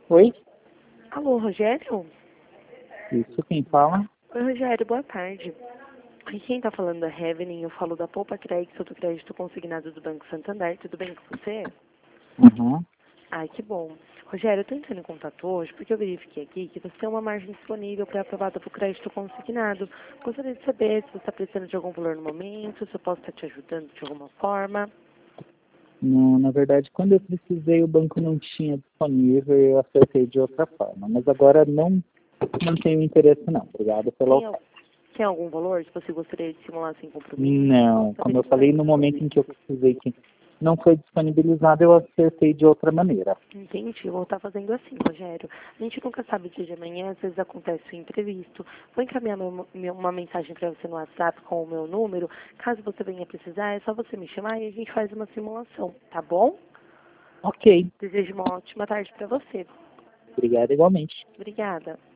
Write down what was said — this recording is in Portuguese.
Oi? Alô, Rogério? Isso, quem fala? Oi, Rogério, boa tarde. Aqui quem tá falando é Evelyn, eu falo da Poupa Crédito, do crédito consignado do Banco Santander. Tudo bem com você? Uhum. Ai, que bom. Rogério, eu tô entrando em contato hoje porque eu verifiquei aqui que você tem uma margem disponível pré-aprovada para o crédito consignado. Gostaria de saber se você está precisando de algum valor no momento, se eu posso estar te ajudando de alguma forma. Não, na verdade, quando eu precisei, o banco não tinha disponível e eu acertei de outra forma. Mas agora não tenho interesse, não. Obrigado pela Tem, oferta. tem algum valor que você gostaria de simular sem compromisso? Não, Tá como eu falei, no momento em que eu precisei que não foi disponibilizado, eu acertei de outra maneira. Entendi, eu vou estar fazendo assim, Rogério. A gente nunca sabe o dia de amanhã, às vezes acontece um imprevisto. Vou encaminhar uma mensagem para você no WhatsApp com o meu número. Caso você venha precisar, é só você me chamar e a gente faz uma simulação, tá bom? Ok, Desejo uma ótima tarde para você. obrigado igualmente. Obrigada.